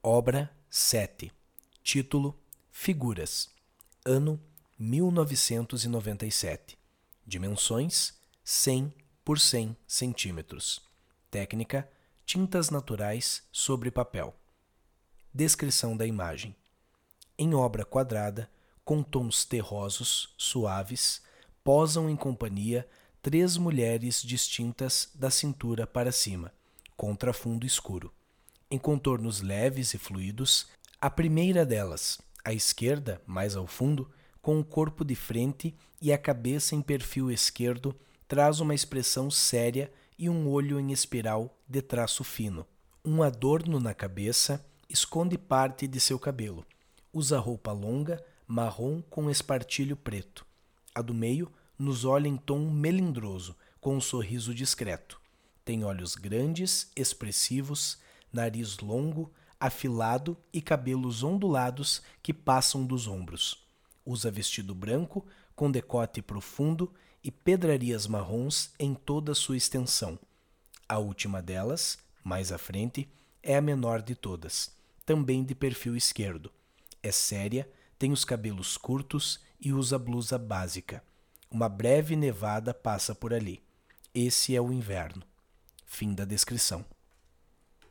Obra 7. Título: Figuras. Ano 1997. Dimensões: 100 por 100 centímetros. Técnica: tintas naturais sobre papel. Descrição da imagem. Em obra quadrada, com tons terrosos, suaves, posam em companhia 3 mulheres distintas da cintura para cima, contra fundo escuro. Em contornos leves e fluidos, a primeira delas, à esquerda, mais ao fundo, com o corpo de frente e a cabeça em perfil esquerdo, traz uma expressão séria e um olho em espiral de traço fino. Um adorno na cabeça esconde parte de seu cabelo. Usa roupa longa, marrom com espartilho preto. A do meio nos olha em tom melindroso, com um sorriso discreto. Tem olhos grandes, expressivos, nariz longo, afilado e cabelos ondulados que passam dos ombros. Usa vestido branco, com decote profundo e pedrarias marrons em toda sua extensão. A última delas, mais à frente, é a menor de todas, também de perfil esquerdo. É séria, tem os cabelos curtos e usa blusa básica. Uma breve nevada passa por ali. Esse é o inverno. Fim da descrição.